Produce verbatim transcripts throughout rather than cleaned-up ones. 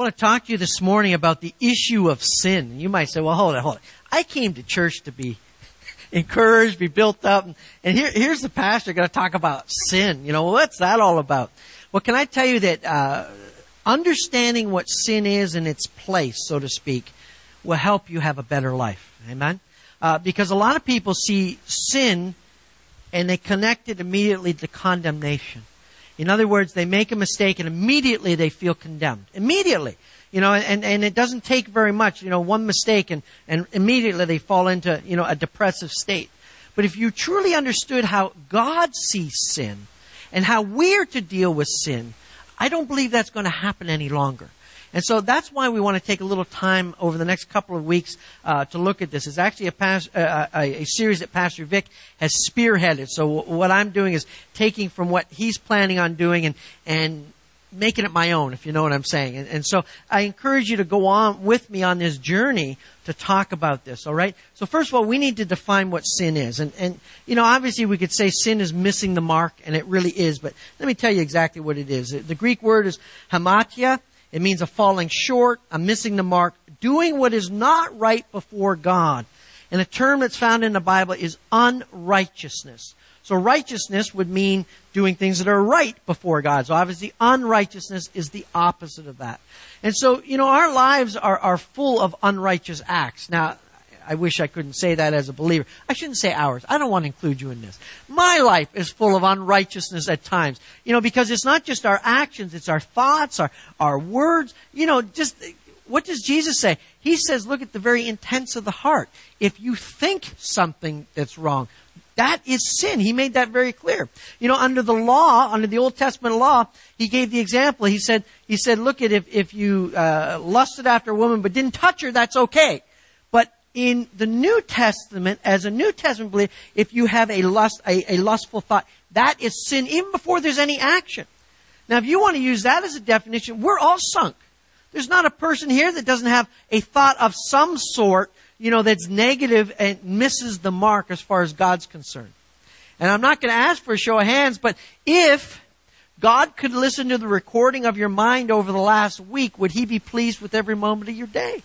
I want to talk to you this morning about the issue of sin. You might say, well, hold on, hold on. I came to church to be encouraged, be built up. And here, here's the pastor going to talk about sin. You know, what's that all about? Well, can I tell you that uh, understanding what sin is in its place, so to speak, will help you have a better life. Amen? Uh, because a lot of people see sin and they connect it immediately to condemnation. In other words, they make a mistake and immediately they feel condemned. Immediately. You know, and, and it doesn't take very much, you know, one mistake and, and immediately they fall into, you know, a depressive state. But if you truly understood how God sees sin and how we're to deal with sin, I don't believe that's going to happen any longer. And so that's why we want to take a little time over the next couple of weeks uh, to look at this. It's actually a, pas- uh, a, a series that Pastor Vic has spearheaded. So w- what I'm doing is taking from what he's planning on doing and and making it my own, if you know what I'm saying. And, and so I encourage you to go on with me on this journey to talk about this, all right? So first of all, we need to define what sin is. And, and you know, obviously we could say sin is missing the mark, and it really is. But let me tell you exactly what it is. The Greek word is hamatia. It means a falling short, a missing the mark, doing what is not right before God. And a term that's found in the Bible is unrighteousness. So righteousness would mean doing things that are right before God. So obviously unrighteousness is the opposite of that. And so, you know, our lives are, are full of unrighteous acts. Now, I wish I couldn't say that as a believer. I shouldn't say ours. I don't want to include you in this. My life is full of unrighteousness at times. You know, because it's not just our actions, it's our thoughts, our, our words. You know, just, what does Jesus say? He says, look at the very intents of the heart. If you think something that's wrong, that is sin. He made that very clear. You know, under the law, under the Old Testament law, he gave the example. He said, he said, look at if, if you, uh, lusted after a woman but didn't touch her, that's okay. But in the New Testament, as a New Testament believer, if you have a lust, a, a lustful thought, that is sin even before there's any action. Now, if you want to use that as a definition, we're all sunk. There's not a person here that doesn't have a thought of some sort, you know, that's negative and misses the mark as far as God's concerned. And I'm not going to ask for a show of hands, but if God could listen to the recording of your mind over the last week, would He be pleased with every moment of your day?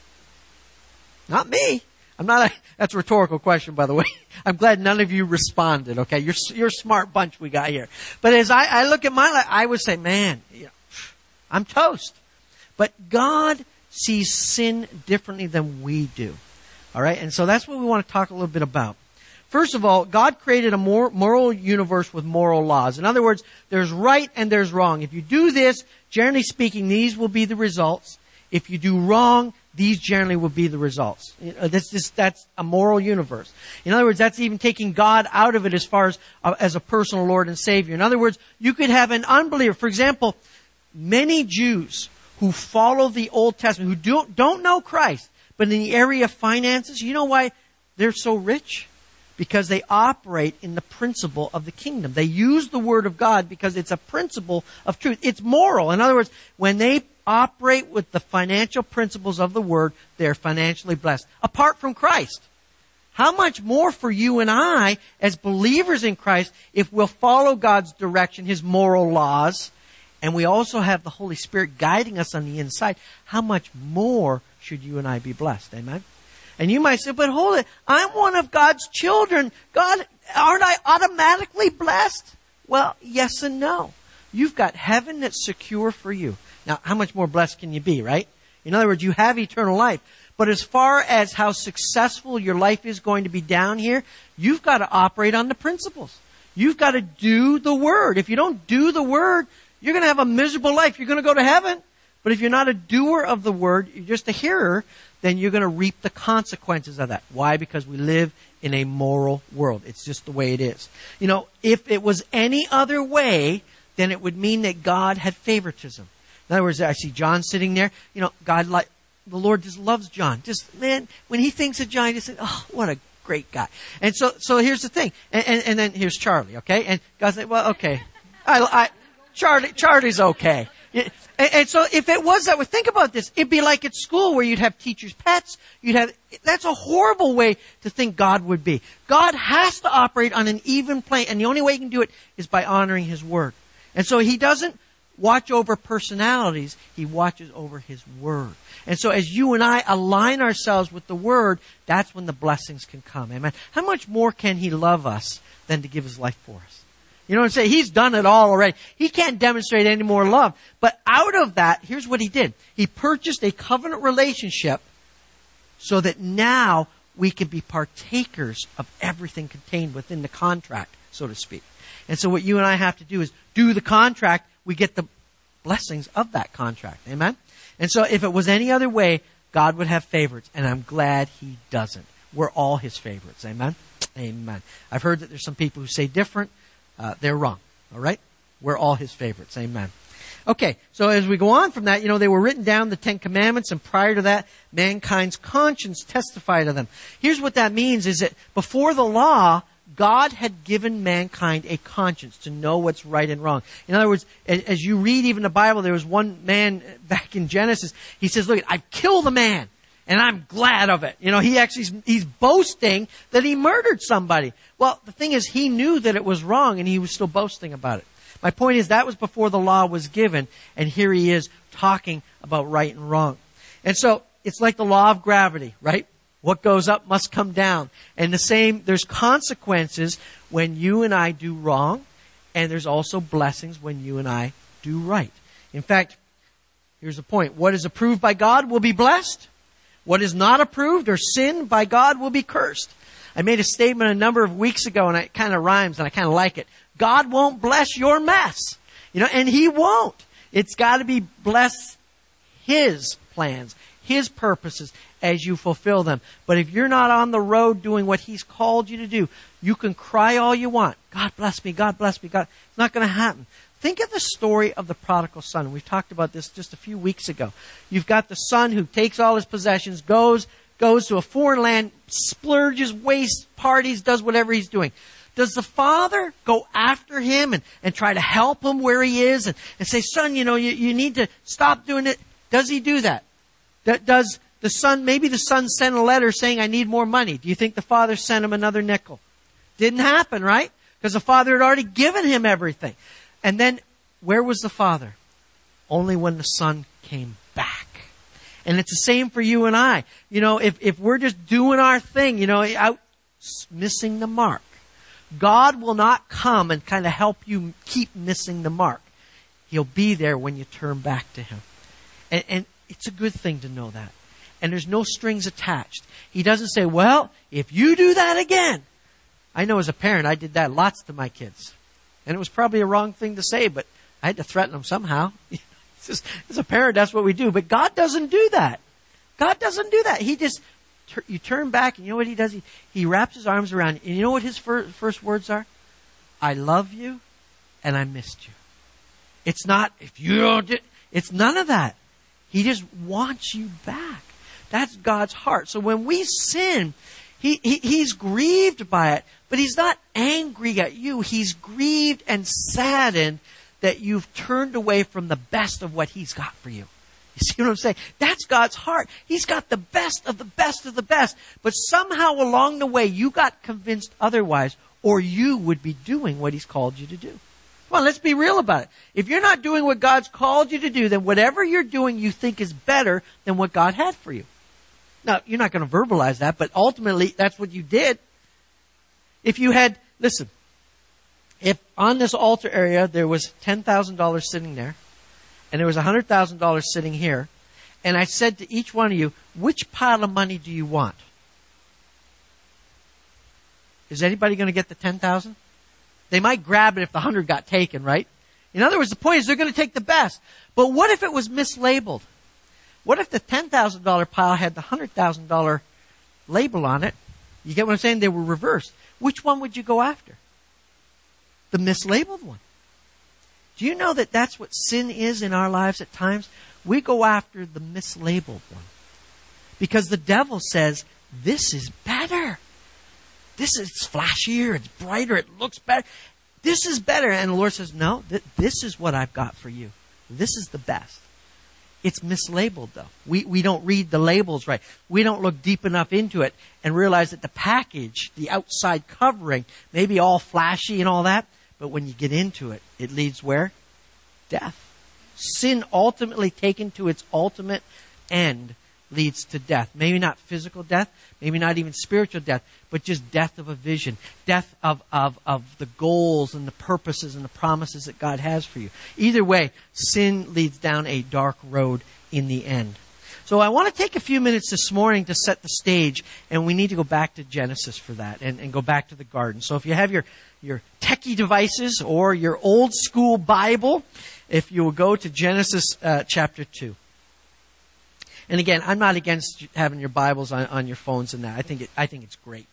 Not me. I'm not a, that's a rhetorical question, by the way. I'm glad none of you responded, okay? You're, you're a smart bunch we got here. But as I, I look at my life, I would say, man, you know, I'm toast. But God sees sin differently than we do. All right? And so that's what we want to talk a little bit about. First of all, God created a mor- moral universe with moral laws. In other words, there's right and there's wrong. If you do this, generally speaking, these will be the results. If you do wrong, these generally will be the results. You know, that's just, that's a moral universe. In other words, that's even taking God out of it as far as, uh, as a personal Lord and Savior. In other words, you could have an unbeliever. For example, many Jews who follow the Old Testament, who don't, don't know Christ, but in the area of finances, you know why they're so rich? Because they operate in the principle of the kingdom. They use the Word of God because it's a principle of truth. It's moral. In other words, when they operate with the financial principles of the Word, they're financially blessed. Apart from Christ. How much more for you and I as believers in Christ if we'll follow God's direction, His moral laws, and we also have the Holy Spirit guiding us on the inside, how much more should you and I be blessed? Amen? And you might say, but hold it, I'm one of God's children. God, aren't I automatically blessed? Well, yes and no. You've got heaven that's secure for you. Now, how much more blessed can you be, right? In other words, you have eternal life. But as far as how successful your life is going to be down here, you've got to operate on the principles. You've got to do the Word. If you don't do the Word, you're going to have a miserable life. You're going to go to heaven. But if you're not a doer of the Word, you're just a hearer, then you're going to reap the consequences of that. Why? Because we live in a moral world. It's just the way it is. You know, if it was any other way, then it would mean that God had favoritism. In other words, I see John sitting there. You know, God, like, the Lord just loves John. Just, man, when He thinks of John, He just says, oh, what a great guy. And so, so here's the thing. And, and, and then here's Charlie, okay? And God's like, well, okay. I, I, Charlie, Charlie's okay. And, and so if it was that way, think about this. It'd be like at school where you'd have teachers' pets. You'd have, that's a horrible way to think God would be. God has to operate on an even plane, and the only way He can do it is by honoring His Word. And so He doesn't watch over personalities. He watches over His Word. And so as you and I align ourselves with the Word, that's when the blessings can come. Amen. How much more can He love us than to give His life for us? You know what I'm saying? He's done it all already. He can't demonstrate any more love. But out of that, here's what He did. He purchased a covenant relationship so that now we can be partakers of everything contained within the contract, so to speak. And so what you and I have to do is do the contract. We get the blessings of that contract. Amen? And so if it was any other way, God would have favorites. And I'm glad He doesn't. We're all His favorites. Amen? Amen. I've heard that there's some people who say different. Uh, they're wrong. All right? We're all His favorites. Amen. Okay, so as we go on from that, you know, they were written down, the Ten Commandments, and prior to that, mankind's conscience testified to them. Here's what that means, is that before the law, God had given mankind a conscience to know what's right and wrong. In other words, as you read even the Bible, there was one man back in Genesis, he says, look, I've killed a man, and I'm glad of it. You know, he actually, he's boasting that he murdered somebody. Well, the thing is, he knew that it was wrong, and he was still boasting about it. My point is, that was before the law was given, and here he is talking about right and wrong. And so, it's like the law of gravity, right? What goes up must come down. And the same, there's consequences when you and I do wrong, and there's also blessings when you and I do right. In fact, here's the point. What is approved by God will be blessed. What is not approved or sinned by God will be cursed. I made a statement a number of weeks ago, and it kind of rhymes, and I kind of like it. God won't bless your mess. You know, and He won't. It's got to be bless His plans, His purposes as you fulfill them. But if you're not on the road doing what He's called you to do, you can cry all you want. God bless me, God bless me, God. It's not going to happen. Think of the story of the prodigal son. We've talked about this just a few weeks ago. You've got the son who takes all his possessions, goes, goes to a foreign land, splurges, wastes, parties, does whatever he's doing. Does the father go after him and, and try to help him where he is and, and say, son, you know, you, you need to stop doing it? Does he do that? Does the son, maybe the son sent a letter saying, I need more money. Do you think the father sent him another nickel? Didn't happen, right? Because the father had already given him everything. And then, where was the father? Only when the son came back. And it's the same for you and I. You know, if, if we're just doing our thing, you know, out missing the mark, God will not come and kind of help you keep missing the mark. He'll be there when you turn back to Him. And, and it's a good thing to know that. And there's no strings attached. He doesn't say, well, if you do that again. I know as a parent, I did that lots to my kids. And it was probably a wrong thing to say, but I had to threaten them somehow. Just, as a parent, that's what we do. But God doesn't do that. God doesn't do that. He just... You turn back, and you know what He does? He, he wraps His arms around you. And you know what His fir- first words are? I love you, and I missed you. It's not, if you don't do, it's none of that. He just wants you back. That's God's heart. So when we sin, he, he He's grieved by it, but He's not angry at you. He's grieved and saddened that you've turned away from the best of what He's got for you. You see what I'm saying? That's God's heart. He's got the best of the best of the best. But somehow along the way, you got convinced otherwise, or you would be doing what He's called you to do. Well, let's be real about it. If you're not doing what God's called you to do, then whatever you're doing you think is better than what God had for you. Now, you're not going to verbalize that, but ultimately, that's what you did. If you had, listen, if on this altar area there was ten thousand dollars sitting there, and there was one hundred thousand dollars sitting here, and I said to each one of you, which pile of money do you want? Is anybody going to get the ten thousand dollars? They might grab it if the one hundred got taken, right? In other words, the point is they're going to take the best. But what if it was mislabeled? What if the ten thousand dollars pile had the one hundred thousand dollars label on it? You get what I'm saying? They were reversed. Which one would you go after? The mislabeled one. Do you know that that's what sin is in our lives at times? We go after the mislabeled one. Because the devil says, this is better. This is flashier, it's brighter, it looks better. This is better. And the Lord says, no, th- this is what I've got for you. This is the best. It's mislabeled, though. We we don't read the labels right. We don't look deep enough into it and realize that the package, the outside covering, may be all flashy and all that, but when you get into it, it leads where? Death. sin ultimately taken to its ultimate end leads to death. Maybe not physical death, maybe not even spiritual death, but just death of a vision, death of, of, of the goals and the purposes and the promises that God has for you. Either way, sin leads down a dark road in the end. So I want to take a few minutes this morning to set the stage, and we need to go back to Genesis for that and, and go back to the garden. So if you have your, your techie devices or your old school Bible, if you will go to Genesis uh, chapter two. And again, I'm not against having your Bibles on, on your phones and that. I think it, I think it's great.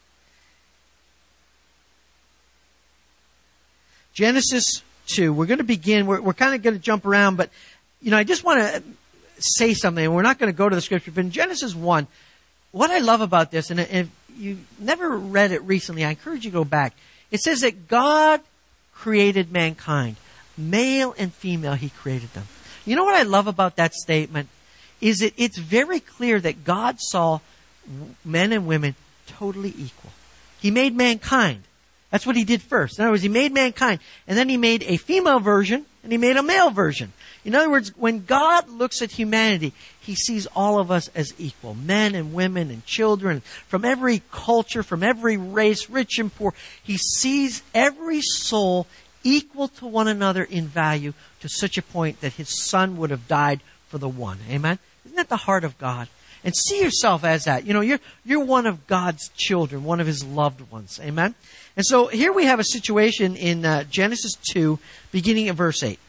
Genesis two. We're going to begin. We're, we're kind of going to jump around, but you know, I just want to say something. We're not going to go to the scripture, but in Genesis one, what I love about this, and if you never read it recently, I encourage you to go back. It says that God created mankind, male and female. He created them. You know what I love about that statement? Is that it's very clear that God saw men and women totally equal. He made mankind. That's what he did first. In other words, he made mankind, and then he made a female version, and he made a male version. In other words, when God looks at humanity, he sees all of us as equal. Men and women and children, from every culture, from every race, rich and poor. He sees every soul equal to one another in value, to such a point that his son would have died for the one. Amen? Isn't that the heart of God? And see yourself as that. You know, you're, you're one of God's children, one of his loved ones. Amen? And so here we have a situation in uh, Genesis two, beginning at verse eight.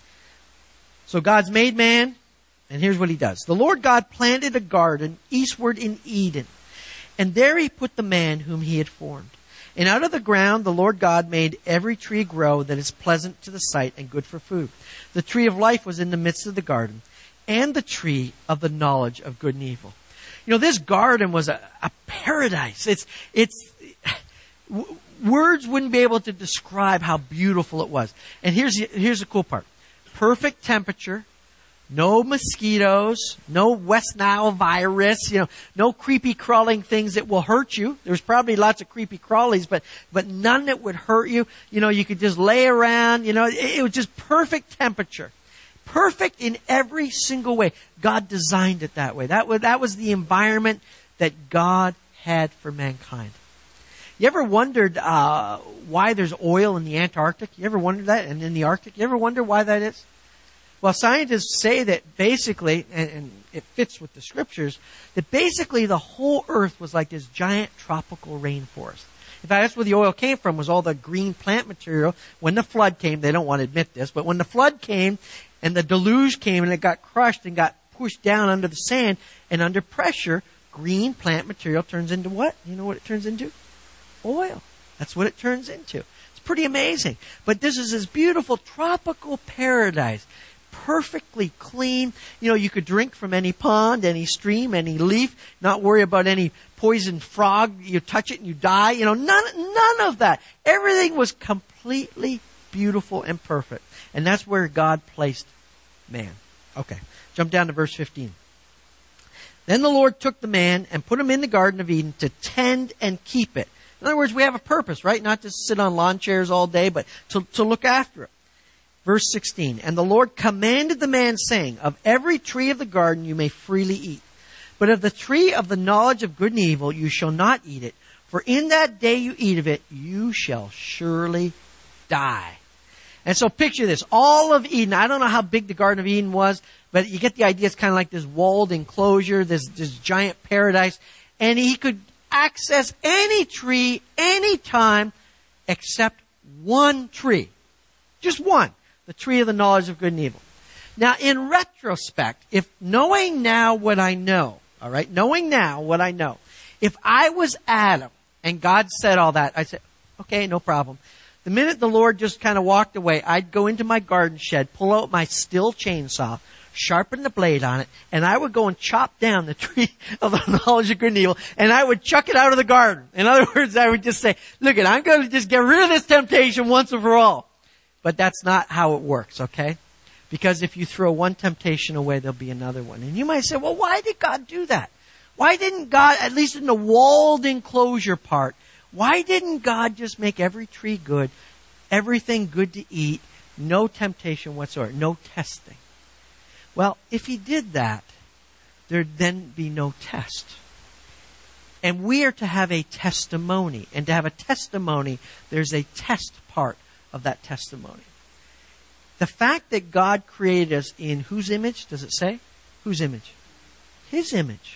So God's made man, and here's what he does. The Lord God planted a garden eastward in Eden, and there he put the man whom he had formed. And out of the ground the Lord God made every tree grow that is pleasant to the sight and good for food. The tree of life was in the midst of the garden, and the tree of the knowledge of good and evil. You know, this garden was a, a paradise. It's, it's, w- words wouldn't be able to describe how beautiful it was. And here's, here's the cool part. Perfect temperature, no mosquitoes, no West Nile virus, you know, no creepy crawling things that will hurt you. There's probably lots of creepy crawlies, but, but none that would hurt you. You know, you could just lay around, you know, it, it was just perfect temperature. Perfect in every single way. God designed it that way. That was, that was the environment that God had for mankind. You ever wondered uh, why there's oil in the Antarctic? You ever wondered that? And in the Arctic? You ever wonder why that is? Well, scientists say that basically, and, and it fits with the scriptures, that basically the whole earth was like this giant tropical rainforest. In fact, that's where the oil came from, was all the green plant material. When the flood came, they don't want to admit this, but when the flood came and the deluge came and it got crushed and got pushed down under the sand and under pressure, green plant material turns into what? You know what it turns into? Oil. That's what it turns into. It's pretty amazing. But this is this beautiful tropical paradise. Perfectly clean. You know, you could drink from any pond, any stream, any leaf, not worry about any poison frog. You touch it and you die. You know, none, none of that. Everything was completely beautiful and perfect. And that's where God placed man. Okay. Jump down to verse fifteen. Then the Lord took the man and put him in the Garden of Eden to tend and keep it. In other words, we have a purpose, right? Not to sit on lawn chairs all day, but to, to look after it. Verse sixteen, and the Lord commanded the man, saying, of every tree of the garden you may freely eat, but of the tree of the knowledge of good and evil you shall not eat it, for in that day you eat of it, you shall surely die. And so picture this, all of Eden. I don't know how big the Garden of Eden was, but you get the idea. It's kind of like this walled enclosure, this, this giant paradise, and he could access any tree, any time, except one tree. Just one. The tree of the knowledge of good and evil. Now, in retrospect, if knowing now what I know, all right, knowing now what I know, if I was Adam and God said all that, I'd say, okay, no problem. The minute the Lord just kind of walked away, I'd go into my garden shed, pull out my Stihl chainsaw, sharpen the blade on it, and I would go and chop down the tree of the knowledge of good and evil, and I would chuck it out of the garden. In other words, I would just say, look, I'm going to just get rid of this temptation once and for all. But that's not how it works, okay? Because if you throw one temptation away, there'll be another one. And you might say, well, why did God do that? Why didn't God, at least in the walled enclosure part, why didn't God just make every tree good, everything good to eat, No temptation whatsoever. No testing. Well, if he did that, there'd then be no test. And we are to have a testimony. And to have a testimony, there's a test part of that testimony. The fact that God created us in whose image, does it say? Whose image? His image.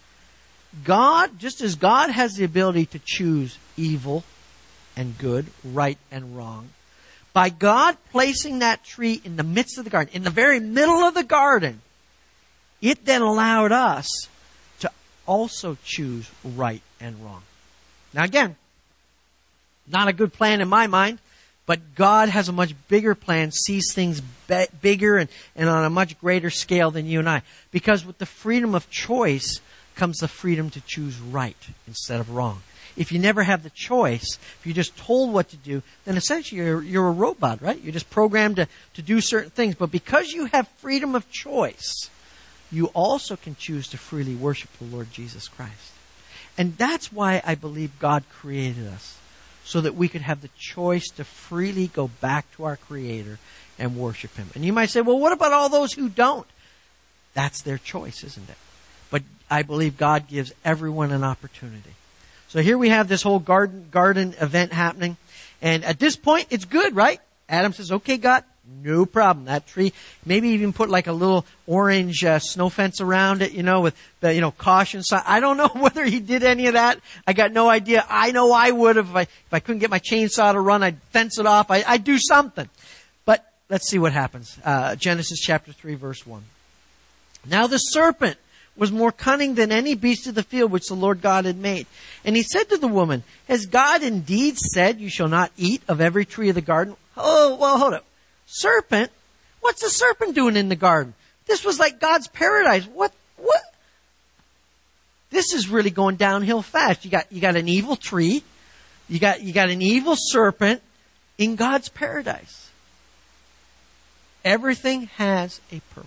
God, just as God has the ability to choose evil and good, right and wrong, by God placing that tree in the midst of the garden, in the very middle of the garden, it then allowed us to also choose right and wrong. Now again, not a good plan in my mind, but God has a much bigger plan, sees things be- bigger and, and on a much greater scale than you and I. Because with the freedom of choice comes the freedom to choose right instead of wrong. If you never have the choice, if you're just told what to do, then essentially you're, you're a robot, right? You're just programmed to, to do certain things. But because you have freedom of choice, you also can choose to freely worship the Lord Jesus Christ. And that's why I believe God created us, so that we could have the choice to freely go back to our Creator and worship Him. And you might say, well, what about all those who don't? That's their choice, isn't it? But I believe God gives everyone an opportunity. So here we have this whole garden garden event happening. And at this point, it's good, right? Adam says, okay, God, no problem. That tree, maybe even put like a little orange uh, snow fence around it, you know, with the, you know, caution sign. I don't know whether he did any of that. I got no idea. I know I would if I, if I couldn't get my chainsaw to run, I'd fence it off. I, I'd do something. But let's see what happens. Uh, Genesis chapter three, verse one. Now the serpent was more cunning than any beast of the field which the Lord God had made. And he said to the woman, has God indeed said you shall not eat of every tree of the garden? Oh, well, hold up. Serpent? What's the serpent doing in the garden? This was like God's paradise. What, what? This is really going downhill fast. You got, you got an evil tree. You got, you got an evil serpent in God's paradise. Everything has a purpose.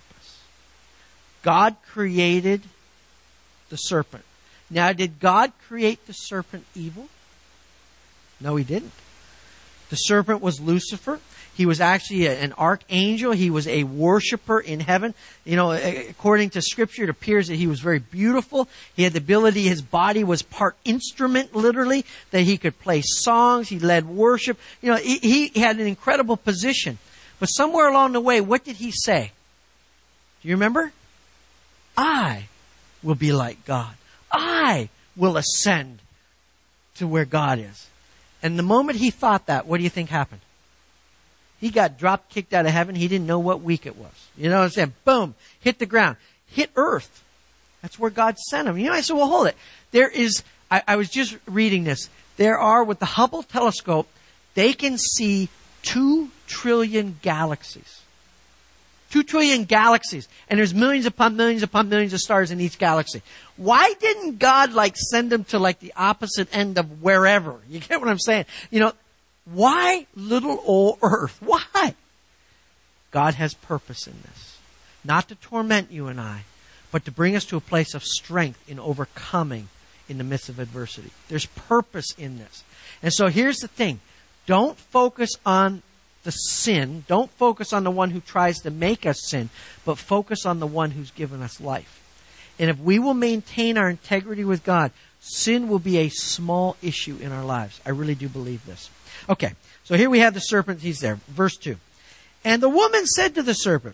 God created the serpent. Now, did God create the serpent evil? No, He didn't. The serpent was Lucifer. He was actually a, an archangel. He was a worshiper in heaven. You know, according to Scripture, it appears that he was very beautiful. He had the ability, his body was part instrument, literally, that he could play songs. He led worship. You know, he, he had an incredible position. But somewhere along the way, what did he say? Do you remember? I will be like God. I will ascend to where God is. And the moment he thought that, what do you think happened? He got drop kicked out of heaven. He didn't know what week it was. You know what I'm saying? Boom. Hit the ground. Hit earth. That's where God sent him. You know, I said, well, hold it. There is, I, I was just reading this. There are, with the Hubble telescope, they can see two trillion galaxies. Two trillion galaxies. And there's millions upon millions upon millions of stars in each galaxy. Why didn't God like send them to like the opposite end of wherever? You get what I'm saying? You know, why little old earth? Why? God has purpose in this. Not to torment you and I, but to bring us to a place of strength in overcoming in the midst of adversity. There's purpose in this. And so here's the thing. Don't focus on the sin. Don't focus on the one who tries to make us sin, but focus on the one who's given us life. And if we will maintain our integrity with God, sin will be a small issue in our lives. I really do believe this. Okay, so here we have the serpent. He's there. Verse two. And the woman said to the serpent,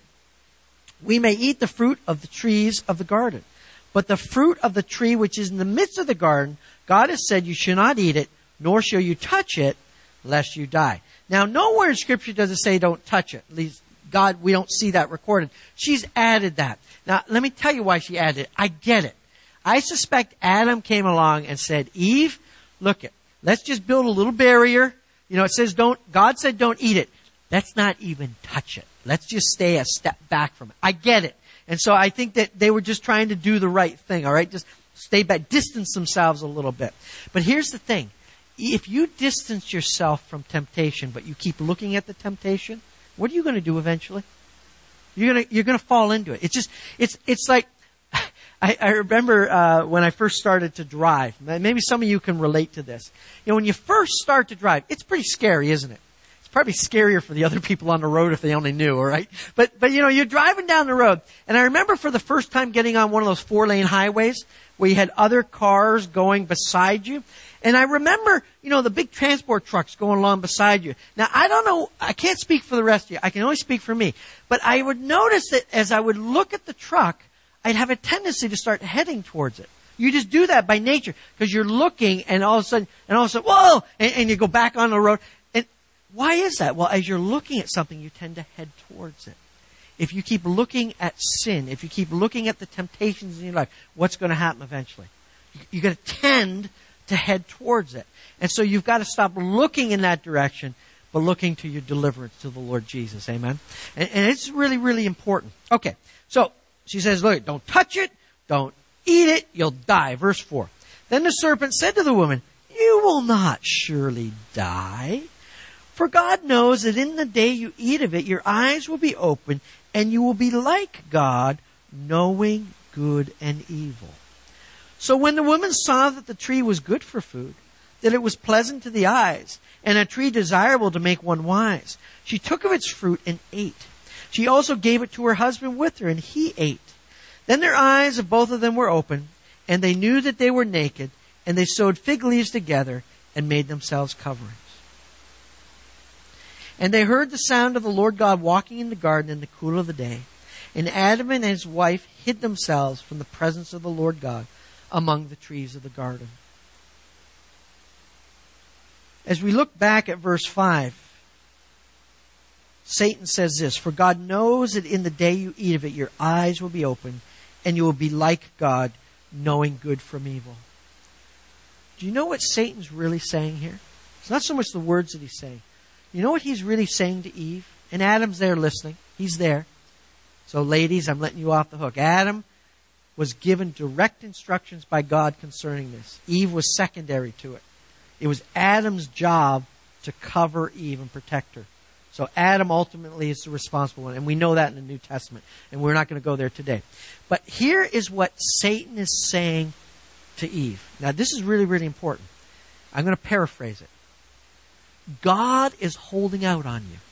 we may eat the fruit of the trees of the garden, but the fruit of the tree which is in the midst of the garden, God has said you shall not eat it, nor shall you touch it, lest you die. Now, nowhere in Scripture does it say don't touch it. At least God, we don't see that recorded. She's added that. Now, let me tell you why she added it. I get it. I suspect Adam came along and said, Eve, look it, let's just build a little barrier. You know, it says don't, God said don't eat it. Let's not even touch it. Let's just stay a step back from it. I get it. And so I think that they were just trying to do the right thing, all right? Just stay back, distance themselves a little bit. But here's the thing. If you distance yourself from temptation, but you keep looking at the temptation, what are you going to do eventually? You're going to, you're going to fall into it. It's just, it's, it's like, I, I remember, uh, when I first started to drive. Maybe some of you can relate to this. You know, when you first start to drive, it's pretty scary, isn't it? Probably scarier for the other people on the road if they only knew, all right? But, but you know, you're driving down the road. And I remember for the first time getting on one of those four-lane highways where you had other cars going beside you. And I remember, you know, the big transport trucks going along beside you. Now, I don't know, I can't speak for the rest of you. I can only speak for me. But I would notice that as I would look at the truck, I'd have a tendency to start heading towards it. You just do that by nature because you're looking and all of a sudden, and all of a sudden, whoa, and, and you go back on the road. And why is that? Well, as you're looking at something, you tend to head towards it. If you keep looking at sin, if you keep looking at the temptations in your life, what's going to happen eventually? You're going to tend to head towards it. And so you've got to stop looking in that direction, but looking to your deliverance to the Lord Jesus. Amen? And, and it's really, really important. Okay, so she says, look, don't touch it, don't eat it, you'll die. Verse four. Then the serpent said to the woman, you will not surely die. For God knows that in the day you eat of it, your eyes will be open, and you will be like God, knowing good and evil. So when the woman saw that the tree was good for food, that it was pleasant to the eyes, and a tree desirable to make one wise, she took of its fruit and ate. She also gave it to her husband with her, and he ate. Then their eyes of both of them were open, and they knew that they were naked, and they sewed fig leaves together and made themselves coverings. And they heard the sound of the Lord God walking in the garden in the cool of the day. And Adam and his wife hid themselves from the presence of the Lord God among the trees of the garden. As we look back at verse five, Satan says this, for God knows that in the day you eat of it, your eyes will be open, and you will be like God, knowing good from evil. Do you know what Satan's really saying here? It's not so much the words that he's saying. You know what he's really saying to Eve? And Adam's there listening. He's there. So ladies, I'm letting you off the hook. Adam was given direct instructions by God concerning this. Eve was secondary to it. It was Adam's job to cover Eve and protect her. So Adam ultimately is the responsible one. And we know that in the New Testament. And we're not going to go there today. But here is what Satan is saying to Eve. Now this is really, really important. I'm going to paraphrase it. God is holding out on you.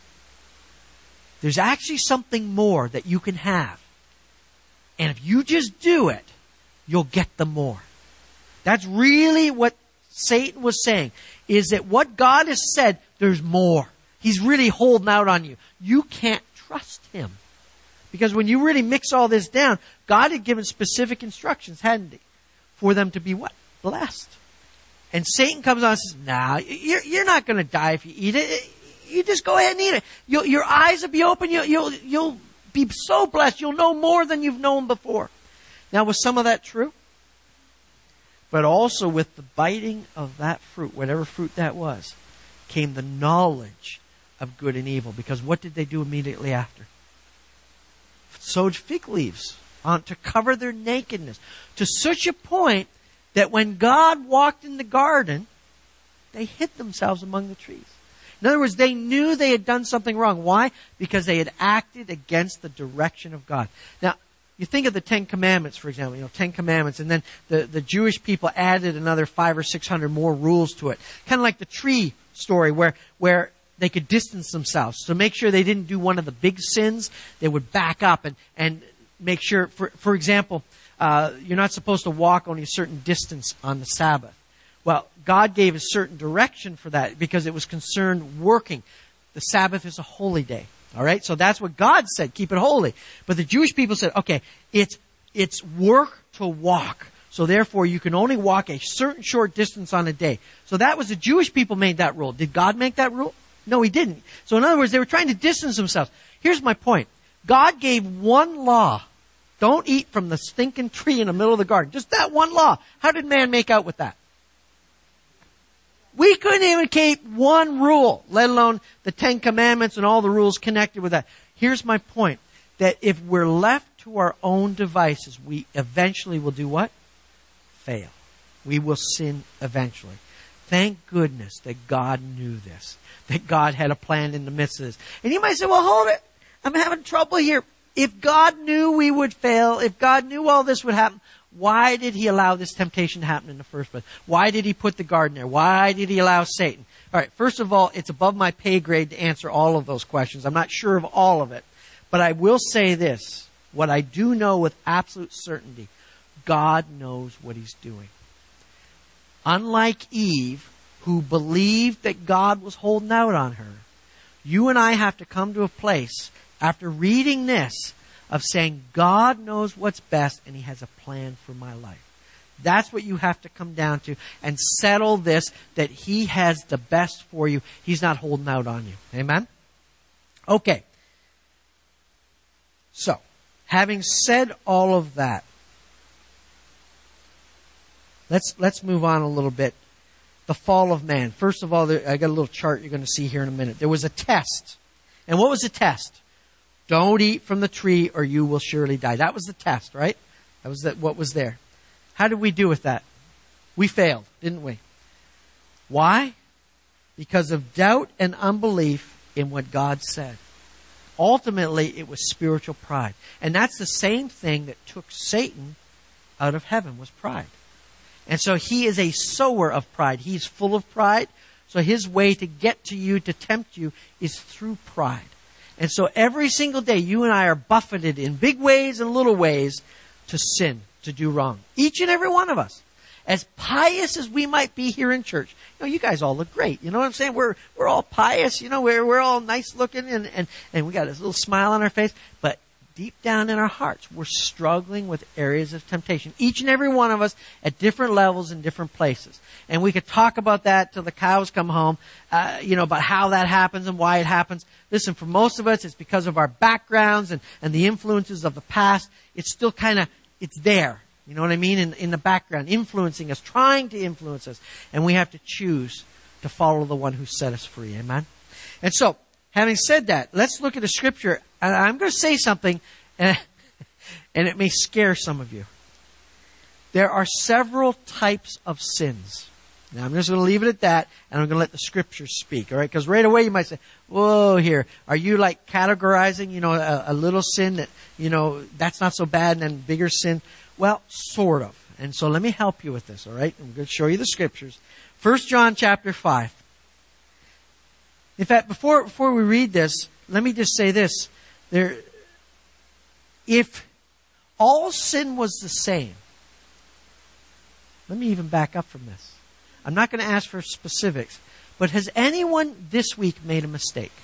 There's actually something more that you can have. And if you just do it, you'll get the more. That's really what Satan was saying, is that what God has said, there's more. He's really holding out on you. You can't trust him. Because when you really mix all this down, God had given specific instructions, hadn't he? For them to be what? Blessed. And Satan comes on and says, nah, you're, you're not going to die if you eat it. You just go ahead and eat it. You'll, your eyes will be open. You'll, you'll, you'll be so blessed. You'll know more than you've known before. Now, was some of that true? But also with the biting of that fruit, whatever fruit that was, came the knowledge of good and evil. Because what did they do immediately after? Sewed fig leaves on to cover their nakedness. To such a point that when God walked in the garden, they hid themselves among the trees. In other words, they knew they had done something wrong. Why? Because they had acted against the direction of God. Now, you think of the Ten Commandments, for example, you know, Ten Commandments, and then the, the Jewish people added another five or six hundred more rules to it. Kind of like the tree story where, where they could distance themselves. So make sure they didn't do one of the big sins, they would back up and, and make sure, for, for example, Uh, you're not supposed to walk only a certain distance on the Sabbath. Well, God gave a certain direction for that because it was concerned working. The Sabbath is a holy day. All right? So that's what God said. Keep it holy. But the Jewish people said, okay, it's, it's work to walk. So therefore, you can only walk a certain short distance on a day. So that was the Jewish people made that rule. Did God make that rule? No, he didn't. So in other words, they were trying to distance themselves. Here's my point. God gave one law. Don't eat from the stinking tree in the middle of the garden. Just that one law. How did man make out with that? We couldn't even keep one rule, let alone the Ten Commandments and all the rules connected with that. Here's my point. That if we're left to our own devices, we eventually will do what? Fail. We will sin eventually. Thank goodness that God knew this. That God had a plan in the midst of this. And you might say, well, hold it. I'm having trouble here. If God knew we would fail, if God knew all this would happen, why did he allow this temptation to happen in the first place? Why did he put the garden there? Why did he allow Satan? All right, first of all, it's above my pay grade to answer all of those questions. I'm not sure of all of it. But I will say this. What I do know with absolute certainty, God knows what He's doing. Unlike Eve, who believed that God was holding out on her, you and I have to come to a place, after reading this, of saying, God knows what's best and He has a plan for my life. That's what you have to come down to and settle this, that He has the best for you. He's not holding out on you. Amen? Okay. So, having said all of that, let's let's move on a little bit. The fall of man. First of all, there, I got a little chart you're going to see here in a minute. There was a test. And what was the test? Don't eat from the tree or you will surely die. That was the test, right? That was the, what was there. How did we do with that? We failed, didn't we? Why? Because of doubt and unbelief in what God said. Ultimately, it was spiritual pride. And that's the same thing that took Satan out of heaven, was pride. And so he is a sower of pride. He's full of pride. So his way to get to you, to tempt you, is through pride. And so every single day, you and I are buffeted in big ways and little ways to sin, to do wrong. Each and every one of us. As pious as we might be here in church. You know, you guys all look great. You know what I'm saying? We're we're all pious. You know, we're we're all nice looking and, and, and we got this little smile on our face. But deep down in our hearts, we're struggling with areas of temptation. Each and every one of us at different levels in different places. And we could talk about that till the cows come home, uh, you know, about how that happens and why it happens. Listen, for most of us, it's because of our backgrounds and, and the influences of the past. It's still kind of, it's there. You know what I mean? In, in the background, influencing us, trying to influence us. And we have to choose to follow the one who set us free. Amen? And so, having said that, let's look at the scripture. And I'm going to say something, and, and it may scare some of you. There are several types of sins. Now, I'm just going to leave it at that, and I'm going to let the scriptures speak, all right? Because right away you might say, whoa, here, are you like categorizing, you know, a, a little sin that, you know, that's not so bad, and then bigger sin? Well, sort of. And so let me help you with this, all right? I'm going to show you the scriptures. First John chapter five. In fact, before before we read this, let me just say this. There, if all sin was the same, let me even back up from this. I'm not going to ask for specifics, but has anyone this week made a mistake?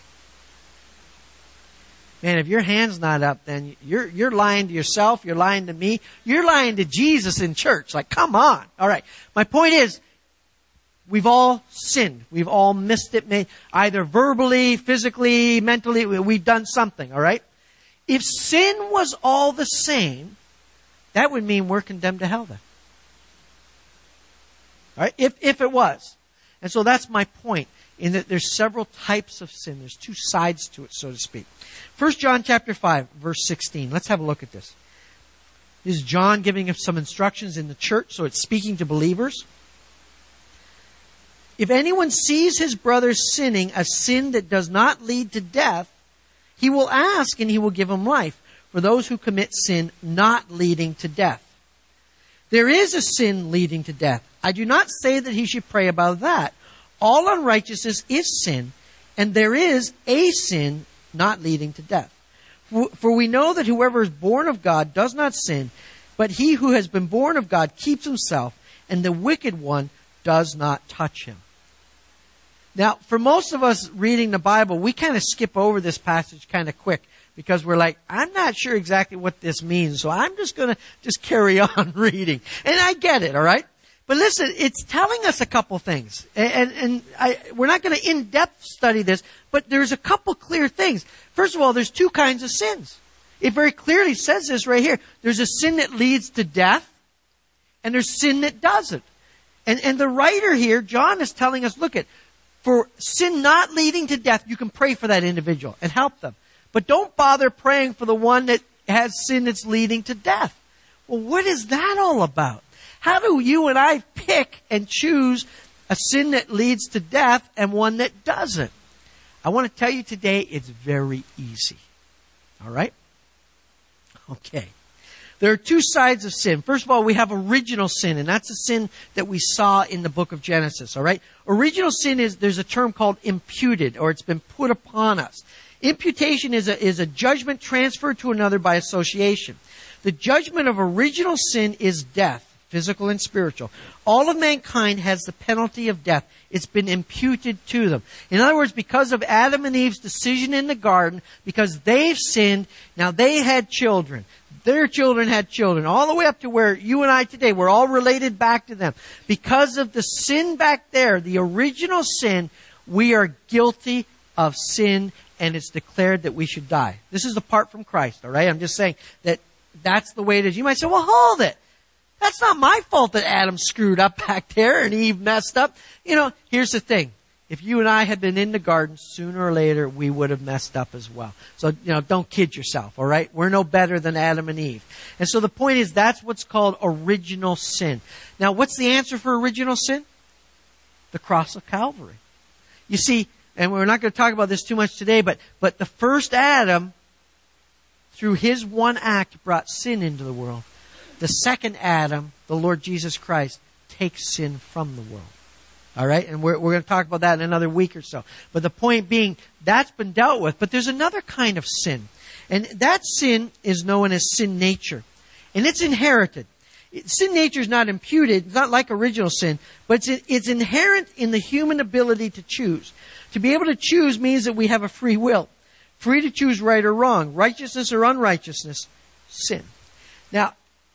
Man, if your hand's not up, then you're you're lying to yourself, you're lying to me, you're lying to Jesus in church. Like, come on. All right. My point is, we've all sinned. We've all missed it, either verbally, physically, mentally. We've done something, all right? If sin was all the same, that would mean we're condemned to hell then. All right? If, if it was. And so that's my point, in that there's several types of sin. There's two sides to it, so to speak. First John chapter five, verse sixteen. Let's have a look at this. This is John giving us some instructions in the church, so it's speaking to believers. If anyone sees his brother sinning a sin that does not lead to death, he will ask and he will give him life for those who commit sin not leading to death. There is a sin leading to death. I do not say that he should pray about that. All unrighteousness is sin, and there is a sin not leading to death. For we know that whoever is born of God does not sin, but he who has been born of God keeps himself, and the wicked one does not touch him. Now, for most of us reading the Bible, we kind of skip over this passage kind of quick because we're like, I'm not sure exactly what this means, so I'm just going to just carry on reading. And I get it, all right? But listen, it's telling us a couple things. And, and, and I, we're not going to in-depth study this, but there's a couple clear things. First of all, there's two kinds of sins. It very clearly says this right here. There's a sin that leads to death, and there's sin that doesn't. And, and the writer here, John, is telling us, look at, for sin not leading to death, you can pray for that individual and help them. But don't bother praying for the one that has sin that's leading to death. Well, what is that all about? How do you and I pick and choose a sin that leads to death and one that doesn't? I want to tell you today, it's very easy. All right? Okay. there are two sides of sin. First of all, we have original sin, and that's the sin that we saw in the book of Genesis, all right? Original sin is, there's a term called imputed, or it's been put upon us. Imputation is a, is a judgment transferred to another by association. The judgment of original sin is death, physical and spiritual. All of mankind has the penalty of death. It's been imputed to them. In other words, because of Adam and Eve's decision in the garden, because they've sinned, now they had children. Their children had children, all the way up to where you and I today, we're all related back to them. Because of the sin back there, the original sin, we are guilty of sin, and it's declared that we should die. This is apart from Christ, all right? I'm just saying that that's the way it is. You might say, well, hold it. That's not my fault that Adam screwed up back there and Eve messed up. You know, here's the thing. If you and I had been in the garden, sooner or later, we would have messed up as well. So, you know, don't kid yourself, all right? We're no better than Adam and Eve. And so the point is, that's what's called original sin. Now, what's the answer for original sin? The cross of Calvary. You see, and we're not going to talk about this too much today, but, but the first Adam, through his one act, brought sin into the world. The second Adam, the Lord Jesus Christ, takes sin from the world. All right? And we're, we're going to talk about that in another week or so. But the point being, that's been dealt with. But there's another kind of sin. And that sin is known as sin nature. And it's inherited. Sin nature is not imputed. It's not like original sin. But it's, it's inherent in the human ability to choose. To be able to choose means that we have a free will. Free to choose right or wrong. Righteousness or unrighteousness. Sin. Now,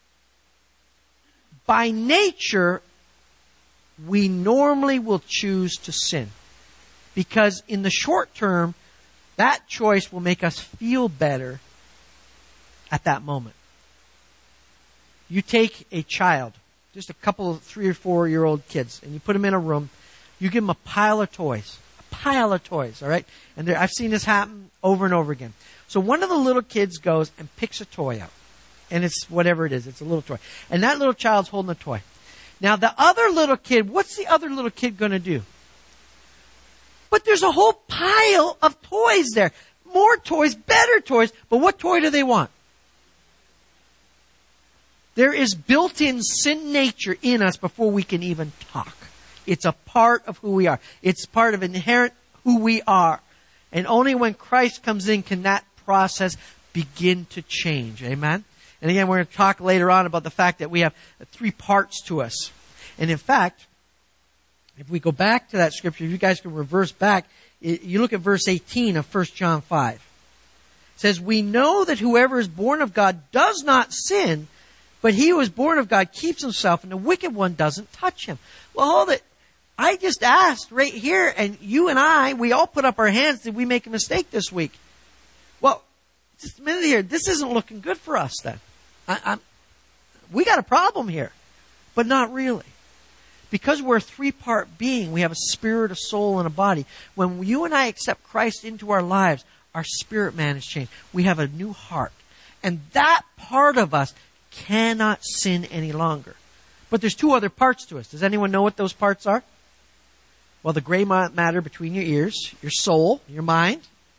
by nature, we normally will choose to sin. Because in the short term, that choice will make us feel better at that moment. You take a child, just a couple of three or four year old kids, and you put them in a room, you give them a pile of toys. A pile of toys, all right? And there, I've seen this happen over and over again. So one of the little kids goes and picks a toy out. And it's whatever it is. It's a little toy. And that little child's holding a toy. Now, the other little kid, what's the other little kid going to do? But there's a whole pile of toys there. More toys, better toys. But what toy do they want? There is built-in sin nature in us before we can even talk. It's a part of who we are. It's part of inherent who we are. And only when Christ comes in can that process begin to change. Amen? And again, we're going to talk later on about the fact that we have three parts to us. And in fact, if we go back to that scripture, if you guys can reverse back, you look at verse eighteen of First John five. It says, we know that whoever is born of God does not sin, but he who is born of God keeps himself, and the wicked one doesn't touch him. Well, hold it. I just asked right here, and you and I, we all put up our hands. Did we make a mistake this week? Well, just a minute here. This isn't looking good for us then. I, I'm, we got a problem here, but not really. Because we're a three-part being, we have a spirit, a soul, and a body. When you and I accept Christ into our lives, our spirit man is changed. We have a new heart. And that part of us cannot sin any longer. But there's two other parts to us. Does anyone know what those parts are? Well, the gray matter between your ears, your soul, your mind,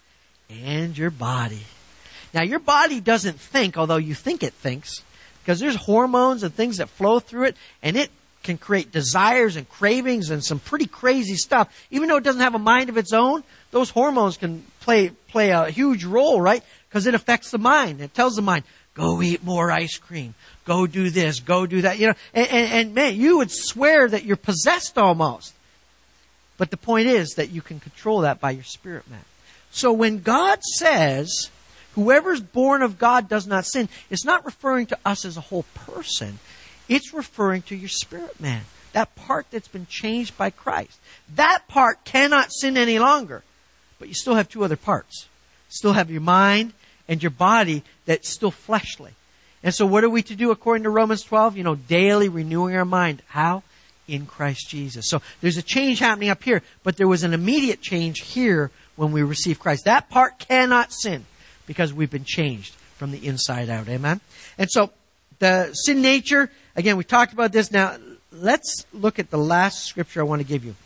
and your body. Now, your body doesn't think, although you think it thinks, because there's hormones and things that flow through it, and it can create desires and cravings and some pretty crazy stuff. Even though it doesn't have a mind of its own, those hormones can play play a huge role, right? Because it affects the mind. It tells the mind, go eat more ice cream. Go do this. Go do that. You know, and, and, and man, you would swear that you're possessed almost. But the point is that you can control that by your spirit man. So when God says, whoever's born of God does not sin, it's not referring to us as a whole person. It's referring to your spirit man. That part that's been changed by Christ. That part cannot sin any longer. But you still have two other parts. Still have your mind and your body that's still fleshly. And so what are we to do according to Romans twelve? You know, daily renewing our mind. How? In Christ Jesus. So there's a change happening up here, but there was an immediate change here when we receive Christ. That part cannot sin because we've been changed from the inside out. Amen? And so the sin nature, again, we talked about this. Now, let's look at the last scripture I want to give you.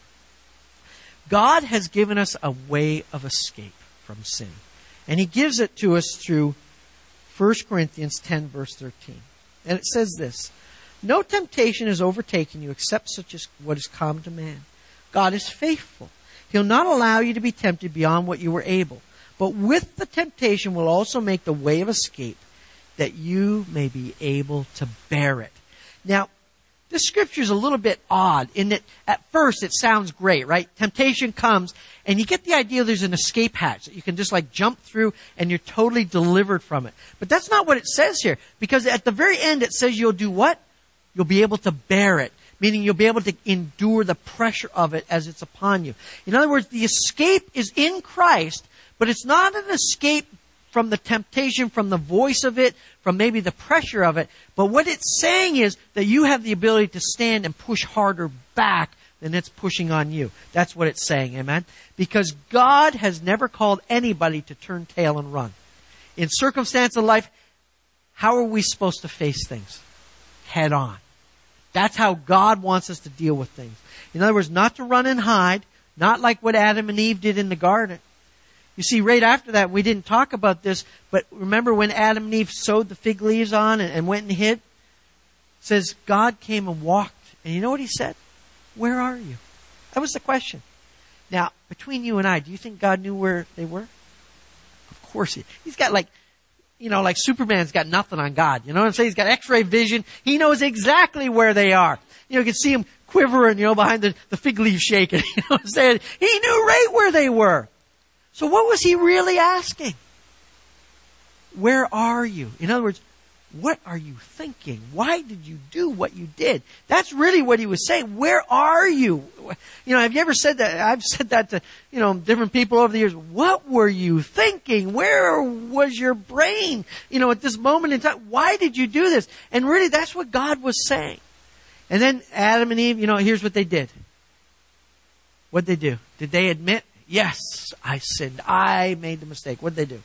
God has given us a way of escape from sin. And He gives it to us through First Corinthians ten, verse thirteen. And it says this, no temptation has overtaken you except such as what is common to man. God is faithful. He'll not allow you to be tempted beyond what you were able. But with the temptation will also make the way of escape that you may be able to bear it. Now, this scripture is a little bit odd in that at first it sounds great, right? Temptation comes and you get the idea there's an escape hatch that you can just like jump through and you're totally delivered from it. But that's not what it says here, because at the very end it says you'll do what? You'll be able to bear it, meaning you'll be able to endure the pressure of it as it's upon you. In other words, the escape is in Christ, but it's not an escape from the temptation, from the voice of it, from maybe the pressure of it. But what it's saying is that you have the ability to stand and push harder back than it's pushing on you. That's what it's saying, amen? Because God has never called anybody to turn tail and run. In circumstance of life, how are we supposed to face things? Head on. That's how God wants us to deal with things. In other words, not to run and hide, not like what Adam and Eve did in the garden. You see, right after that, we didn't talk about this, but remember when Adam and Eve sewed the fig leaves on and, and went and hid? It says God came and walked. And you know what he said? Where are you? That was the question. Now, between you and I, do you think God knew where they were? Of course he. He's got like, you know, like Superman's got nothing on God. You know what I'm saying? He's got x-ray vision. He knows exactly where they are. You know, you can see him quivering, you know, behind the, the fig leaf shaking. You know what I'm saying? He knew right where they were. So what was he really asking? Where are you? In other words, what are you thinking? Why did you do what you did? That's really what he was saying. Where are you? You know, have you ever said that? I've said that to, you know, different people over the years. What were you thinking? Where was your brain? You know, at this moment in time, why did you do this? And really, that's what God was saying. And then Adam and Eve, you know, here's what they did. What'd they do? Did they admit? Yes, I sinned. I made the mistake. What'd they do?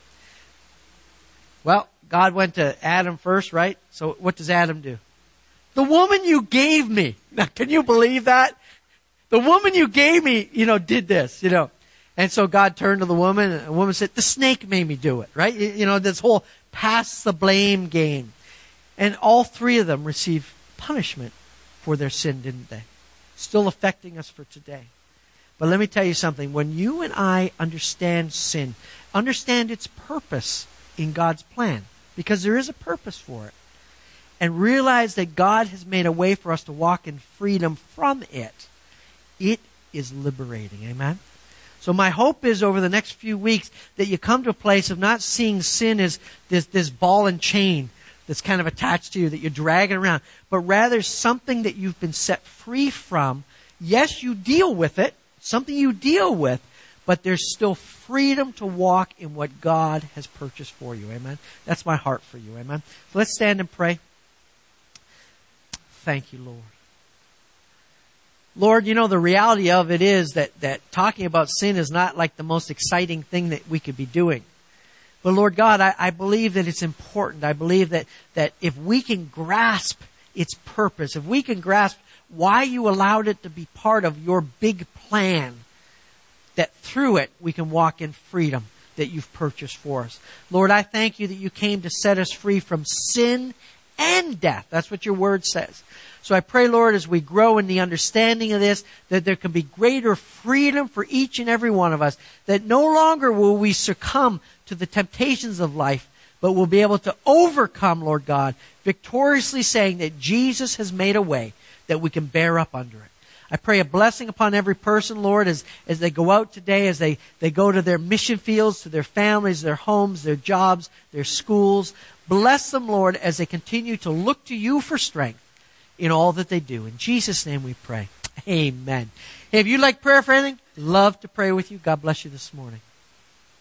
Well, God went to Adam first, right? So what does Adam do? The woman you gave me. Now, can you believe that? The woman you gave me, you know, did this, you know. And so God turned to the woman, and the woman said, the snake made me do it, right? You know, this whole pass the blame game. And all three of them received punishment for their sin, didn't they? Still affecting us for today. But let me tell you something. When you and I understand sin, understand its purpose in God's plan, because there is a purpose for it, and realize that God has made a way for us to walk in freedom from it, it is liberating. Amen? So my hope is over the next few weeks that you come to a place of not seeing sin as this, this ball and chain that's kind of attached to you that you're dragging around, but rather something that you've been set free from. Yes, you deal with it, something you deal with, but there's still freedom to walk in what God has purchased for you. Amen? That's my heart for you. Amen? So let's stand and pray. Thank you, Lord. Lord, you know, the reality of it is that, that talking about sin is not like the most exciting thing that we could be doing. But Lord God, I, I believe that it's important. I believe that, that if we can grasp its purpose, if we can grasp why you allowed it to be part of your big plan, that through it we can walk in freedom that you've purchased for us. Lord, I thank you that you came to set us free from sin and death. That's what your word says. So I pray, Lord, as we grow in the understanding of this, that there can be greater freedom for each and every one of us, that no longer will we succumb to the temptations of life, but we'll be able to overcome, Lord God, victoriously saying that Jesus has made a way that we can bear up under it. I pray a blessing upon every person, Lord, as, as they go out today, as they, they go to their mission fields, to their families, their homes, their jobs, their schools. Bless them, Lord, as they continue to look to you for strength in all that they do. In Jesus' name we pray. Amen. Hey, if you'd like prayer for anything, love to pray with you. God bless you this morning.